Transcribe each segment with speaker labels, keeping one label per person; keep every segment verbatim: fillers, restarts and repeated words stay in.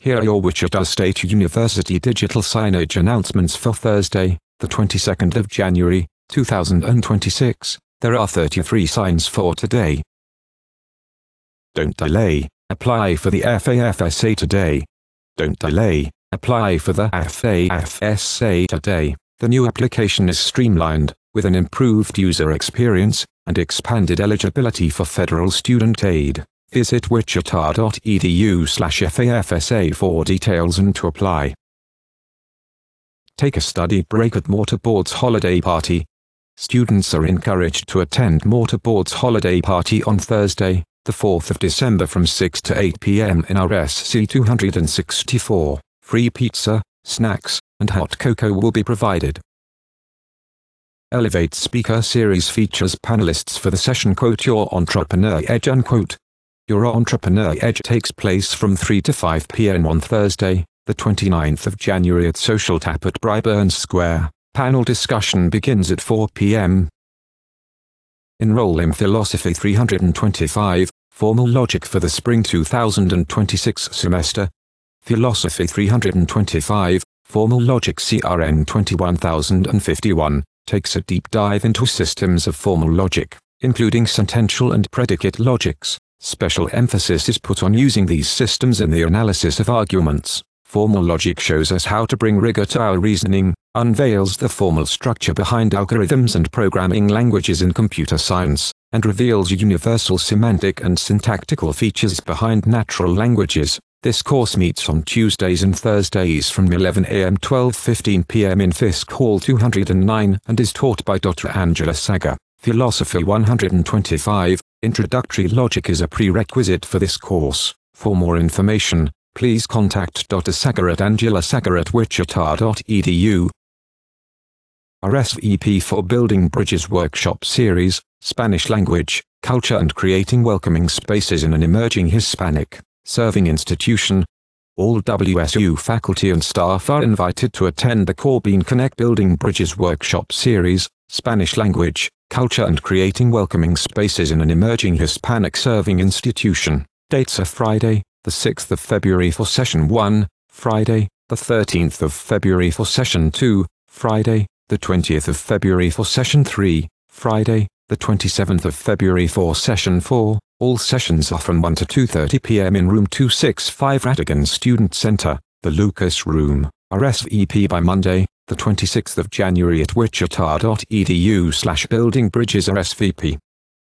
Speaker 1: Here are your Wichita State University digital signage announcements for Thursday, the twenty-second of January, two thousand twenty-six. There are thirty-three signs for today. Don't delay, apply for the F A F S A today. Don't delay, apply for the F A F S A today. The new application is streamlined, with an improved user experience, and expanded eligibility for federal student aid. Visit wichita dot e d u slash F A F S A for details and to apply. Take a study break at Mortarboard's holiday party. Students are encouraged to attend Mortarboard's holiday party on Thursday, the fourth of December from six to eight p m in R S C two sixty-four. Free pizza, snacks, and hot cocoa will be provided. Elevate Speaker Series features panelists for the session quote Your Entrepreneur Edge unquote. Your Entrepreneur Edge takes place from three to five p m on Thursday, the twenty-ninth of January at Social Tap at Bryburn Square. Panel discussion begins at four p m Enroll in Philosophy three twenty-five, Formal Logic for the Spring two thousand twenty-six semester. Philosophy three twenty-five, Formal Logic C R N twenty-one thousand fifty-one, takes a deep dive into systems of formal logic, including sentential and predicate logics. Special emphasis is put on using these systems in the analysis of arguments. Formal logic shows us how to bring rigor to our reasoning, unveils the formal structure behind algorithms and programming languages in computer science, and reveals universal semantic and syntactical features behind natural languages. This course meets on Tuesdays and Thursdays from eleven a m to twelve fifteen p m in Fisk Hall two oh nine and is taught by Doctor Angela Sager. Philosophy one twenty-five, Introductory Logic is a prerequisite for this course. For more information, please contact Doctor Sager at Angela Sager at wichita dot e d u. R S V P for Building Bridges Workshop Series, Spanish Language, Culture and Creating Welcoming Spaces in an Emerging Hispanic Serving Institution. All W S U faculty and staff are invited to attend the Corbin Connect Building Bridges Workshop Series, Spanish Language, Culture and Creating Welcoming Spaces in an Emerging Hispanic Serving Institution. Dates are Friday, the sixth of February for Session one, Friday, the thirteenth of February for Session two, Friday, the twentieth of February for Session three, Friday, the twenty-seventh of February for Session four. All sessions are from one to two thirty p m in Room two sixty-five Ratigan Student Center, the Lucas Room. R S V P by Monday, the twenty-sixth of January at wichita dot e d u slash building bridges R S V P.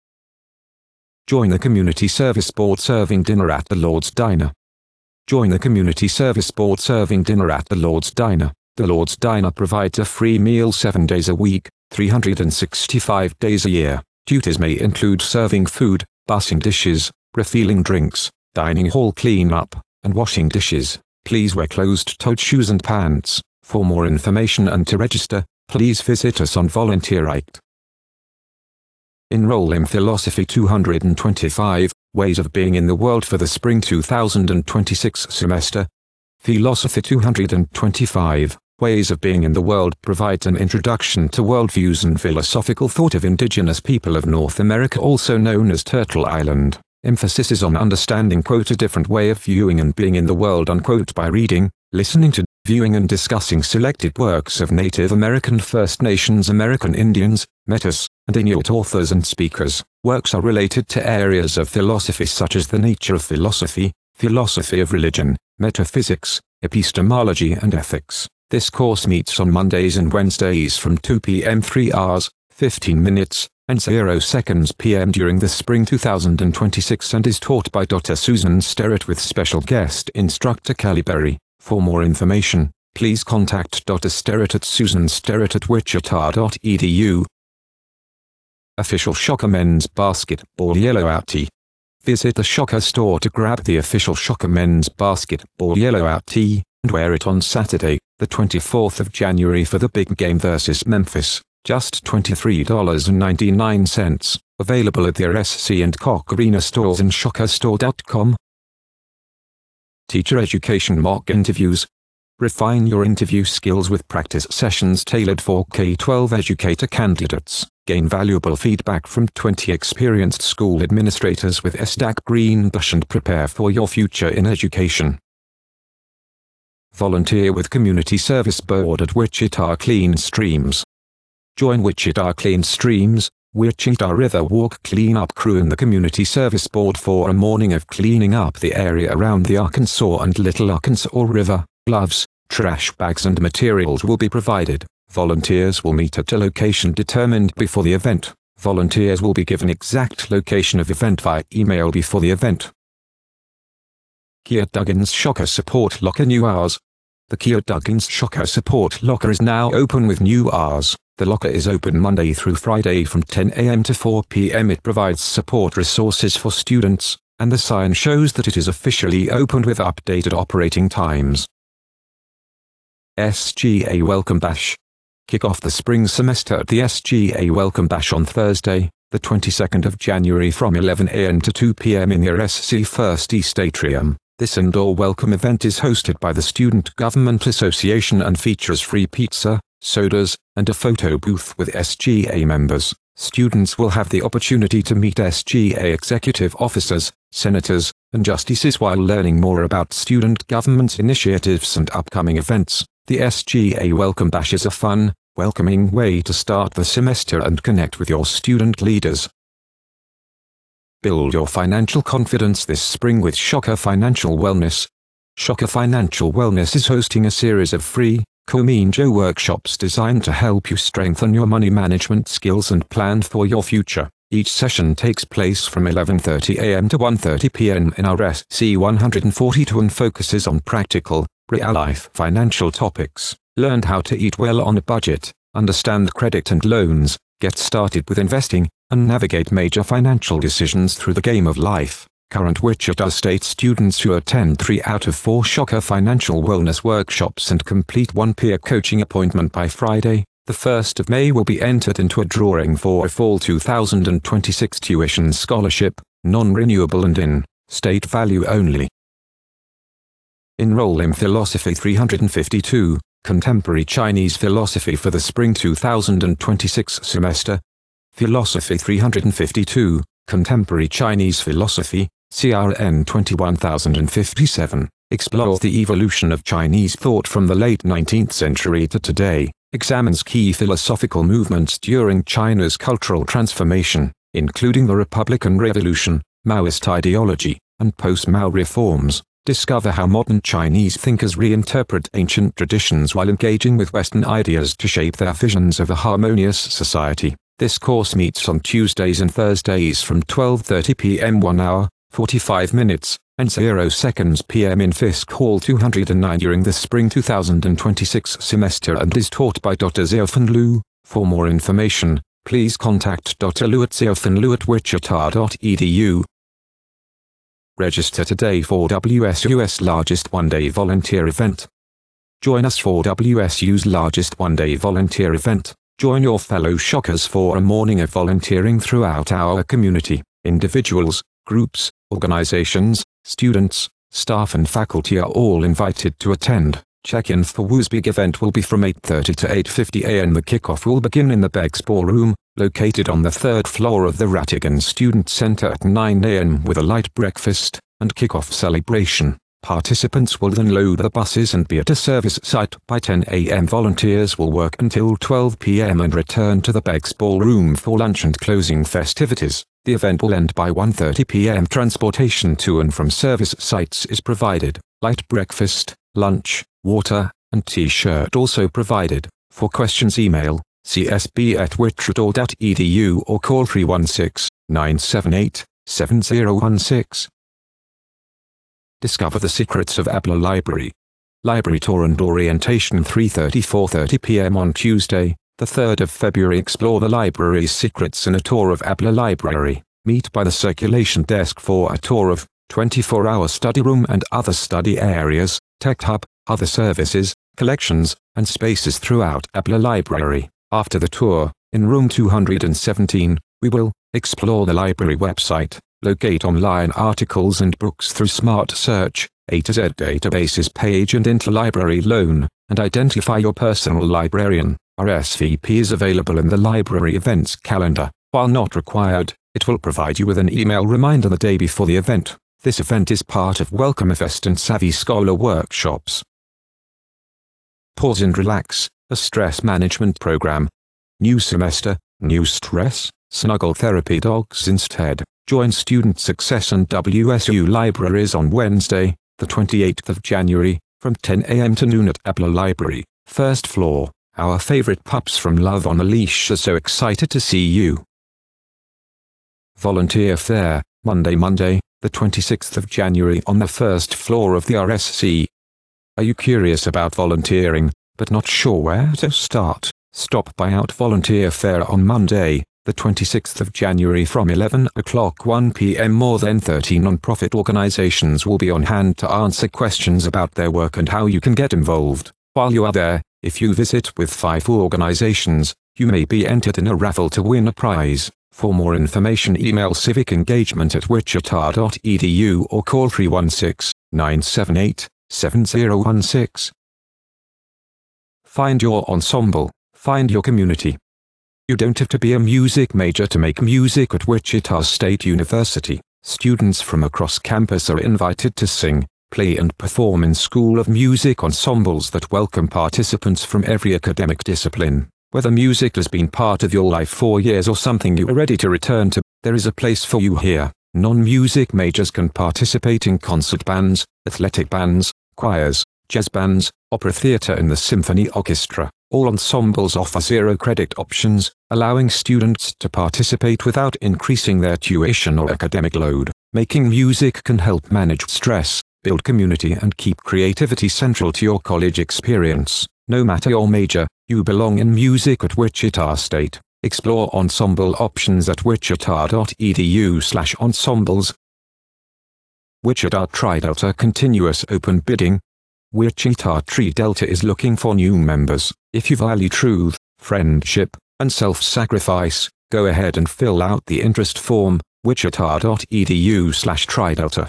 Speaker 1: Join the Community Service Board serving dinner at the Lord's Diner. Join the Community Service Board serving dinner at the Lord's Diner. The Lord's Diner provides a free meal seven days a week, three hundred sixty-five days a year. Duties may include serving food, bussing dishes, refilling drinks, dining hall cleanup, and washing dishes. Please wear closed-toed shoes and pants. For more information and to register, please visit us on VolunteerIte. Enroll in Philosophy two twenty-five, Ways of Being in the World for the Spring two thousand twenty-six semester. Philosophy two twenty-five, Ways of Being in the World provides an introduction to worldviews and philosophical thought of indigenous people of North America, also known as Turtle Island. Emphasis is on understanding quote a different way of viewing and being in the world unquote by reading, listening to, viewing and discussing selected works of Native American, First Nations American Indians, Metis, and Inuit authors and speakers. Works are related to areas of philosophy such as the nature of philosophy, philosophy of religion, metaphysics, epistemology and ethics. This course meets on Mondays and Wednesdays from two p m three hours, fifteen minutes, and zero seconds p m during the spring two thousand twenty-six and is taught by Doctor Susan Sterrett with special guest instructor Kelly Berry. For more information, please contact Doctor Sterrett at Susan Sterrett at wichita dot e d u. Official Shocker Men's Basketball Yellow Out Tee. Visit the Shocker store to grab the official Shocker Men's Basketball Yellow Out Tee, and wear it on Saturday, the twenty-fourth of January for the big game versus Memphis. Just twenty-three ninety-nine. Available at the R S C and Koch Arena stores and shocker store dot com. Teacher Education Mock Interviews. Refine your interview skills with practice sessions tailored for K twelve educator candidates. Gain valuable feedback from twenty experienced school administrators with S D A C Greenbush and prepare for your future in education. Volunteer with Community Service Board at Wichita Clean Streams. Join Wichita Clean Streams, Wichita River Walk cleanup crew and the Community Service Board for a morning of cleaning up the area around the Arkansas and Little Arkansas River. Gloves, trash bags and materials will be provided. Volunteers will meet at a location determined before the event. Volunteers will be given exact location of event via email before the event. Kia Duggins Shocker Support Locker New Hours. The Kia Duggins Shocker Support Locker is now open with new hours. The locker is open Monday through Friday from ten a m to four p m It provides support resources for students, and the sign shows that it is officially opened with updated operating times. S G A Welcome Bash. Kick off the spring semester at the S G A Welcome Bash on Thursday, the twenty-second of January from eleven a m to two p m in the R S C First East Atrium. This indoor welcome event is hosted by the Student Government Association and features free pizza, sodas, and a photo booth with S G A members. Students will have the opportunity to meet S G A executive officers, senators, and justices while learning more about student government initiatives and upcoming events. The S G A Welcome Bash is a fun, welcoming way to start the semester and connect with your student leaders. Build your financial confidence this spring with Shocker Financial Wellness. Shocker Financial Wellness is hosting a series of free, Kominjo workshops designed to help you strengthen your money management skills and plan for your future. Each session takes place from eleven thirty a m to one thirty p m in R S C one forty-two and focuses on practical, real-life financial topics. Learn how to eat well on a budget, understand credit and loans, get started with investing, and navigate major financial decisions through the game of life. Current Wichita State students who attend three out of four Shocker Financial Wellness workshops and complete one peer coaching appointment by Friday, the first of May will be entered into a drawing for a fall two thousand twenty-six tuition scholarship, non-renewable and in state value only. Enroll in Philosophy three fifty-two, Contemporary Chinese Philosophy for the Spring two thousand twenty-six semester. Philosophy three fifty-two, Contemporary Chinese Philosophy, C R N twenty-one thousand fifty-seven, explores the evolution of Chinese thought from the late nineteenth century to today, examines key philosophical movements during China's cultural transformation, including the Republican Revolution, Maoist ideology, and post-Mao reforms. Discover how modern Chinese thinkers reinterpret ancient traditions while engaging with Western ideas to shape their visions of a harmonious society. This course meets on Tuesdays and Thursdays from twelve thirty p m one hour, forty-five minutes, and zero seconds p m in Fisk Hall two oh nine during the Spring two thousand twenty-six semester and is taught by Doctor Xiaofan Liu. For more information, please contact Doctor Liu at xiaofan liu at wichita dot e d u. Register today for W S U's largest one-day volunteer event. Join us for W S U's largest one-day volunteer event. Join your fellow Shockers for a morning of volunteering throughout our community. Individuals, groups, organizations, students, staff and faculty are all invited to attend. Check-in for W U's big event will be from eight thirty to eight fifty a m The kickoff will begin in the Beggs Ballroom, located on the third floor of the Rattigan Student Center at nine a m with a light breakfast and kickoff celebration. Participants will then load the buses and be at a service site by ten a m Volunteers will work until twelve p m and return to the Beggs Ballroom for lunch and closing festivities. The event will end by one thirty p m Transportation to and from service sites is provided. Light breakfast, lunch, water, and t-shirt also provided. For questions email c s b at wichita dot e d u or call three one six, nine seven eight, seven zero one six. Discover the secrets of Abla Library. Library tour and orientation three thirty to four thirty p m on Tuesday, the third of February. Explore the library's secrets in a tour of Abla Library. Meet by the circulation desk for a tour of twenty-four hour study room and other study areas, tech hub, other services, collections, and spaces throughout Abla Library. After the tour, in room two hundred seventeen, we will explore the library website, locate online articles and books through Smart Search, A to Z databases page and interlibrary loan, and identify your personal librarian. R S V P is available in the library events calendar. While not required, it will provide you with an email reminder the day before the event. This event is part of Welcome Fest and Savvy Scholar workshops. Pause and Relax, a stress management program. New semester, new stress? Snuggle therapy dogs instead. Join Student Success and W S U Libraries on Wednesday, the twenty-eighth of January, from ten a m to noon at Abler Library, first floor. Our favorite pups from Love on a Leash are so excited to see you. Volunteer Fair, Monday Monday, the twenty-sixth of January on the first floor of the R S C. Are you curious about volunteering, but not sure where to start? Stop by Out Volunteer Fair on Monday, the twenty-sixth of January from eleven o'clock to one p m More than thirty non-profit organizations will be on hand to answer questions about their work and how you can get involved. While you are there, if you visit with five organizations, you may be entered in a raffle to win a prize. For more information, email civicengagement at wichita dot e d u or call three one six, nine seven eight, seven zero one six. Find your ensemble, find your community. You don't have to be a music major to make music at Wichita State University. Students from across campus are invited to sing, play and perform in School of Music ensembles that welcome participants from every academic discipline. Whether music has been part of your life for years or something you are ready to return to, there is a place for you here. Non-music majors can participate in concert bands, athletic bands, choirs, jazz bands, opera theater and the symphony orchestra. All ensembles offer zero-credit options, allowing students to participate without increasing their tuition or academic load. Making music can help manage stress, build community and keep creativity central to your college experience. No matter your major, you belong in music at Wichita State. Explore ensemble options at wichita dot e d u slash ensembles. Wichita Tri-Delta Continuous Open Bidding. Wichita Tri-Delta is looking for new members. If you value truth, friendship, and self-sacrifice, go ahead and fill out the interest form, wichita dot e d u slash tri-delta.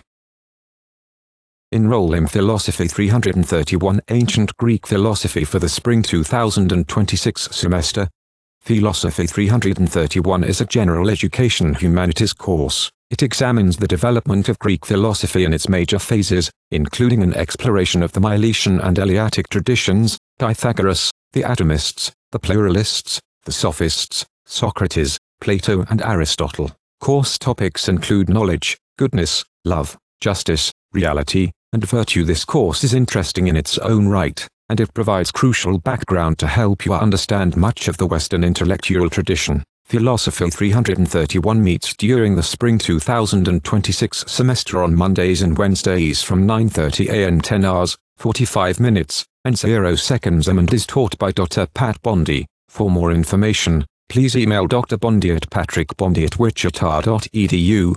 Speaker 1: Enroll in Philosophy three thirty-one Ancient Greek Philosophy for the Spring two thousand twenty-six semester. Philosophy three thirty-one is a general education humanities course. It examines the development of Greek philosophy in its major phases, including an exploration of the Milesian and Eleatic traditions, Pythagoras, the atomists, the pluralists, the sophists, Socrates, Plato and Aristotle. Course topics include knowledge, goodness, love, justice, reality, and virtue. This course is interesting in its own right, and it provides crucial background to help you understand much of the Western intellectual tradition. Philosophy three thirty-one meets during the Spring two thousand twenty-six semester on Mondays and Wednesdays from nine thirty a m ten hours, forty-five minutes, and zero seconds and is taught by Doctor Pat Bondi. For more information, please email Doctor Bondi at patrickbondi at wichita dot e d u.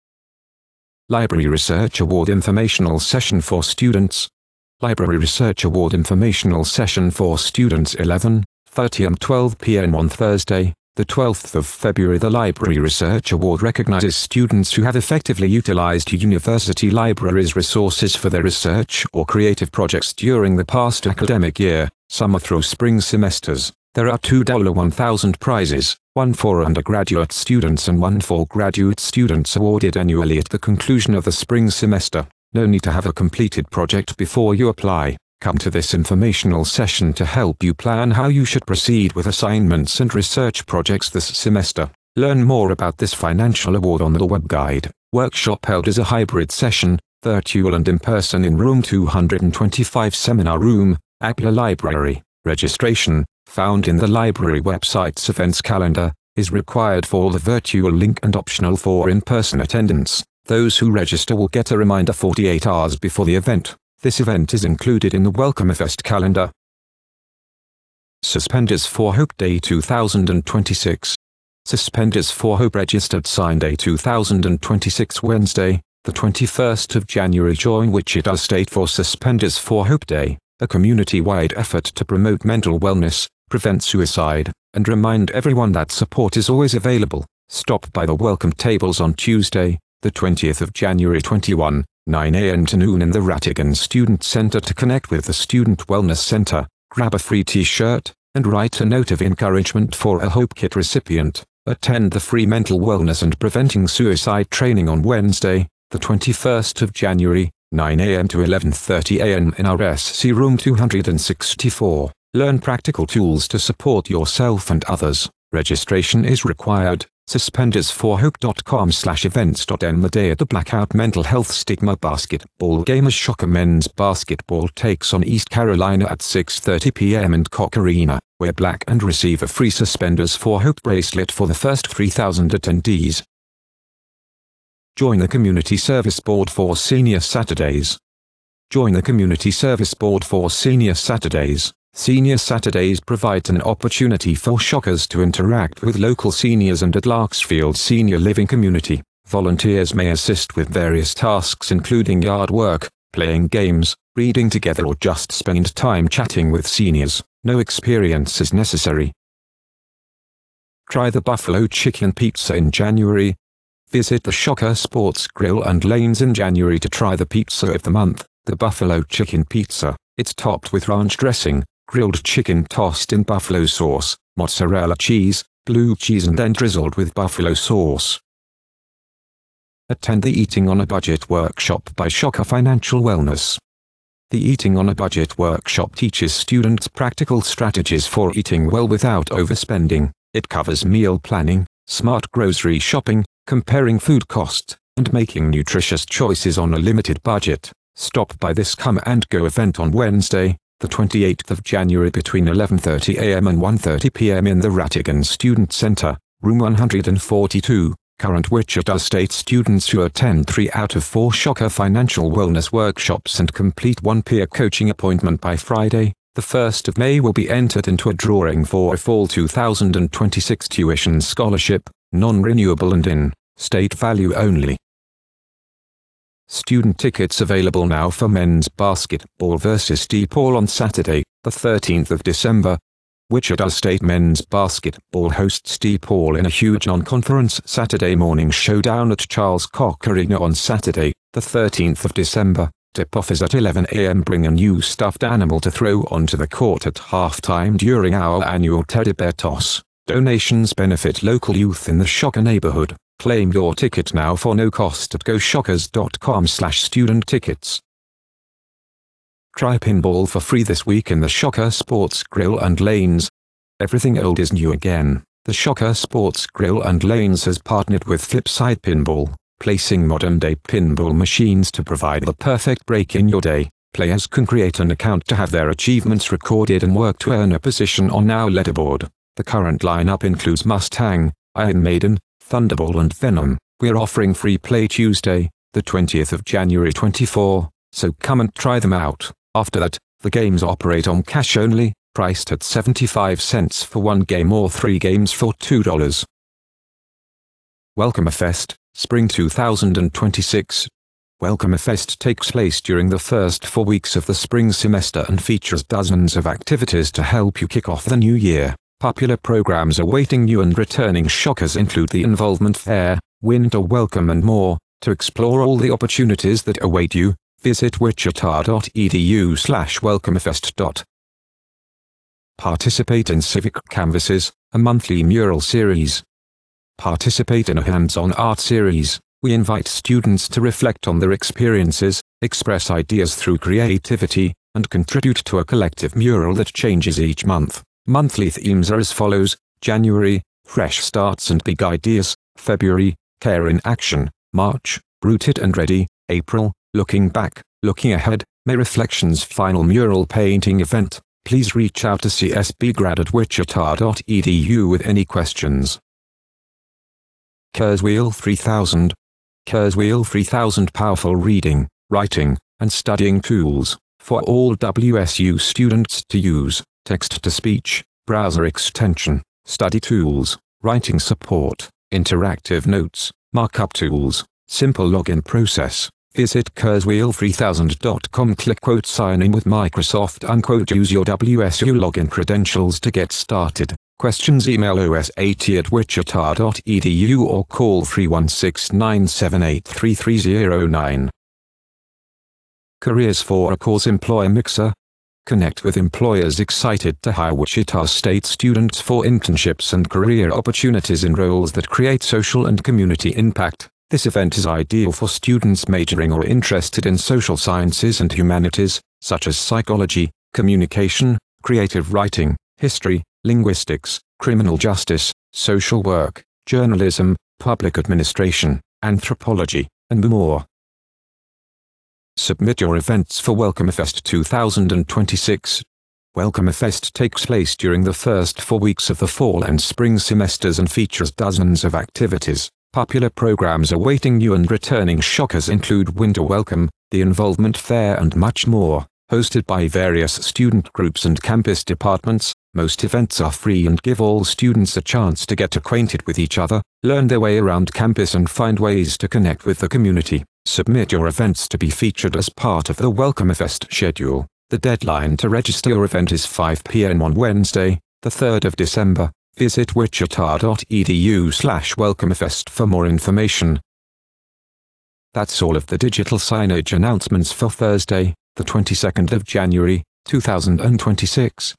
Speaker 1: Library Research Award Informational Session for Students. Library Research Award Informational Session for Students eleven thirty and twelve p m on Thursday, the twelfth of February. The Library Research Award recognizes students who have effectively utilized university libraries' resources for their research or creative projects during the past academic year, summer through spring semesters. There are two one thousand prizes, one for undergraduate students and one for graduate students, awarded annually at the conclusion of the spring semester. No need to have a completed project before you apply. Come to this informational session to help you plan how you should proceed with assignments and research projects this semester. Learn more about this financial award on the web guide. Workshop held as a hybrid session, virtual and in person, in room two twenty-five Seminar Room, Abler Library. Registration, found in the library website's events calendar, is required for the virtual link and optional for in-person attendance. Those who register will get a reminder forty-eight hours before the event. This event is included in the Welcome Fest calendar. Suspenders for Hope Day two thousand twenty-six. Suspenders for Hope registered sign day two thousand twenty-six Wednesday, the twenty-first of January. Join Wichita State for Suspenders for Hope Day, a community-wide effort to promote mental wellness, prevent suicide, and remind everyone that support is always available. Stop by the welcome tables on Tuesday, the twentieth of January twenty-one, nine a m to noon in the Rattigan Student Center to connect with the Student Wellness Center, grab a free t-shirt, and write a note of encouragement for a Hope Kit recipient. Attend the free mental wellness and preventing suicide training on Wednesday, the twenty-first of January, nine a m to eleven thirty a m in R S C Room two hundred sixty-four. Learn practical tools to support yourself and others. Registration is required. Suspenders for hope dot com slash events. End the day at the Blackout Mental Health Stigma Basketball Game as Shocker Men's Basketball takes on East Carolina at six thirty p m in Koch Arena. Wear black and receive a free Suspenders for Hope bracelet for the first three thousand attendees. Join the Community Service Board for Senior Saturdays. Join the Community Service Board for Senior Saturdays. Senior Saturdays provides an opportunity for Shockers to interact with local seniors and at Larksfield Senior Living Community. Volunteers may assist with various tasks including yard work, playing games, reading together or just spend time chatting with seniors. No experience is necessary. Try the Buffalo Chicken Pizza in January. Visit the Shocker Sports Grill and Lanes in January to try the pizza of the month, the Buffalo Chicken Pizza. It's topped with ranch dressing, grilled chicken tossed in buffalo sauce, mozzarella cheese, blue cheese and then drizzled with buffalo sauce. Attend the Eating on a Budget workshop by Shocker Financial Wellness. The Eating on a Budget workshop teaches students practical strategies for eating well without overspending. It covers meal planning, smart grocery shopping, comparing food costs, and making nutritious choices on a limited budget. Stop by this Come and Go event on Wednesday, the twenty-eighth of January between eleven thirty a m and one thirty p m in the Rattigan Student Center, room one hundred forty-two. Current Wichita State students who attend three out of four Shocker Financial Wellness workshops and complete one peer coaching appointment by Friday, the first of May will be entered into a drawing for a fall two thousand twenty-six tuition scholarship, non-renewable and in-state value only. Student tickets available now for men's basketball versus DePaul on Saturday, the thirteenth of December. Wichita State men's basketball hosts DePaul in a huge non-conference Saturday morning showdown at Charles Koch Arena on Saturday, the thirteenth of December. Tip-off is at eleven a m Bring a new stuffed animal to throw onto the court at halftime during our annual Teddy Bear Toss. Donations benefit local youth in the Shocker neighborhood. Claim your ticket now for no cost at go shockers dot com slash student tickets. Try pinball for free this week in the Shocker Sports Grill and Lanes. Everything old is new again. The Shocker Sports Grill and Lanes has partnered with Flipside Pinball, placing modern-day pinball machines to provide the perfect break in your day. Players can create an account to have their achievements recorded and work to earn a position on our leaderboard. The current lineup includes Mustang, Iron Maiden, Thunderball and Venom. We're offering free play Tuesday, the twentieth of January twenty-four, so come and try them out. After that, the games operate on cash only, priced at seventy-five cents for one game or three games for two dollars. Welcomefest, Spring two thousand twenty-six. Welcomefest takes place during the first four weeks of the spring semester and features dozens of activities to help you kick off the new year. Popular programs awaiting new and returning Shockers include the Involvement Fair, Winter Welcome and more. To explore all the opportunities that await you, visit wichita dot e d u slash welcomefest. Participate in Civic Canvases, a monthly mural series. Participate in a hands-on art series. We invite students to reflect on their experiences, express ideas through creativity, and contribute to a collective mural that changes each month. Monthly themes are as follows: January, Fresh Starts and Big Ideas; February, Care in Action; March, Rooted and Ready; April, Looking Back, Looking Ahead. May Reflections final mural painting event. Please reach out to c s b grad at wichita dot e d u with any questions. Kurzweil three thousand. Kurzweil three thousand powerful reading, writing, and studying tools for all W S U students to use. Text-to-speech, browser extension, study tools, writing support, interactive notes, markup tools, simple login process. Visit kurzweil three thousand dot com. Click quote sign in with Microsoft unquote. Use your W S U login credentials to get started. Questions email O S A T at wichita dot e d u or call three one six nine seven eight three three zero nine. Careers for a Course Employer Mixer. Connect with employers excited to hire Wichita State students for internships and career opportunities in roles that create social and community impact. This event is ideal for students majoring or interested in social sciences and humanities, such as psychology, communication, creative writing, history, linguistics, criminal justice, social work, journalism, public administration, anthropology, and more. Submit your events for WelcomeFest two thousand twenty-six. WelcomeFest takes place during the first four weeks of the fall and spring semesters and features dozens of activities. Popular programs awaiting new and returning shockers include Winter Welcome, the Involvement Fair and much more. Hosted by various student groups and campus departments, most events are free and give all students a chance to get acquainted with each other, learn their way around campus and find ways to connect with the community. Submit your events to be featured as part of the WelcomeFest schedule. The deadline to register your event is five p m on Wednesday, the third of December. Visit wichita dot e d u slash welcomefest for more information. That's all of the digital signage announcements for Thursday, the twenty-second of January, two thousand twenty-six.